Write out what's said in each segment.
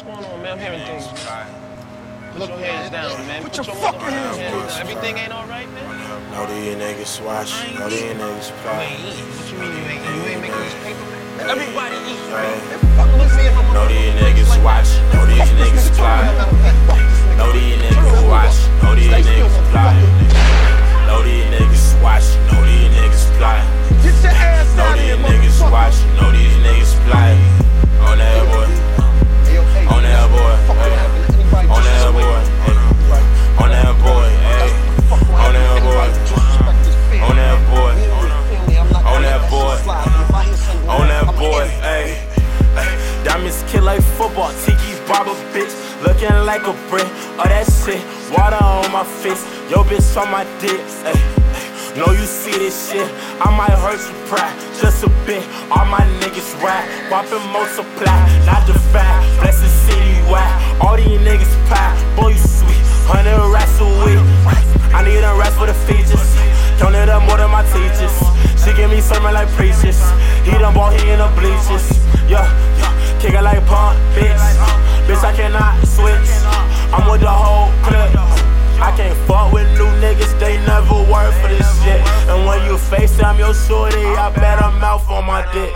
going on, man? I'm hearing things. Put your hands down, man. Put your fucking hands down. Everything ain't all right, man? Know these niggas watch, know these niggas play. What you mean you ain't making this paper, man? Everybody eat, man. Know these niggas watch, know these niggas play. Know these niggas watch, know these niggas play. Know these niggas watch, know these niggas play. Get your ass Know out of these here, niggas watch, know these niggas play. On that boy, on that boy, on that boy, on that boy, ayy. On that boy, on that boy, on that boy, on that boy, ayy. Diamonds kill like football, Tiki's barber bitch, looking like a brick. All that shit, water on my face, yo bitch on my dick, ayy. Know you see this shit, I might hurt you pride, just a bit. All my niggas ride, whopping multiply, not the fact. Blessed city wide, all these niggas pie, boy you sweet, 100 rats a week. I need them rats for the features, counted up more than my teachers. She give me sermon like preachers, he done bought, he in the bleachers. Yeah, kick it like punk, bitch. Bitch, I cannot switch, I'm with the whole clip. I can't fuck with new niggas, they never work for this shit. And when you FaceTime your shorty, I bet her mouth on my dick.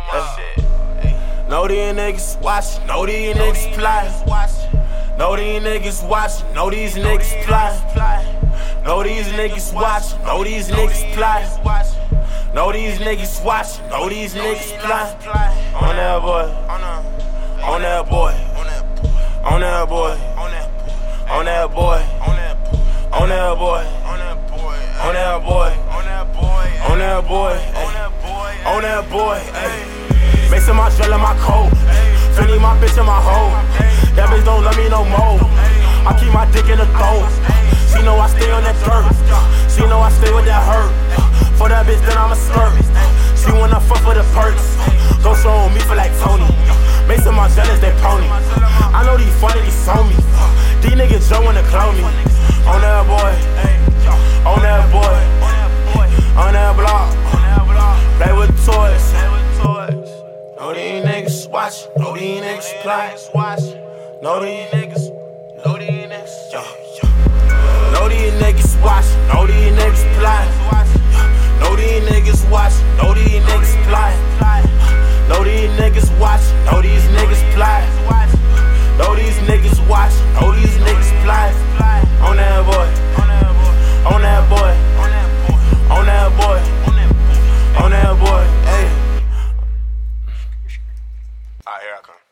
Know these niggas watch, know these niggas play. Know these niggas watch, know these niggas play. Know these niggas watch, know these niggas play. Know these niggas watch, know these niggas play. On that boy, on that boy, on that boy, on that boy, on that boy, on that boy, on that boy, on that boy, ayy. Mixing my drill in my coat, feeling my bitch in my hole. That bitch don't love me no more. I keep my dick in the throat. She know I stay on that dirt. She know I stay with that hurt. For that bitch, then I'm a skirt. She wanna fuck for the perks. Go show on me for like Tony. Mixing my jealous, they pony. I know these funny, these on me. These niggas don't wanna clone me. On that boy, on that boy, on that block, play with toys. Know these niggas watch, know these niggas play. Know these niggas, know these niggas, know these niggas watch, know these niggas play. Know these niggas watch, know these niggas play. Know these niggas watch, know these niggas play. Know these niggas watch, know these niggas play. On that boy, on that boy, on that boy, on that boy, ayy. Alright, here I come.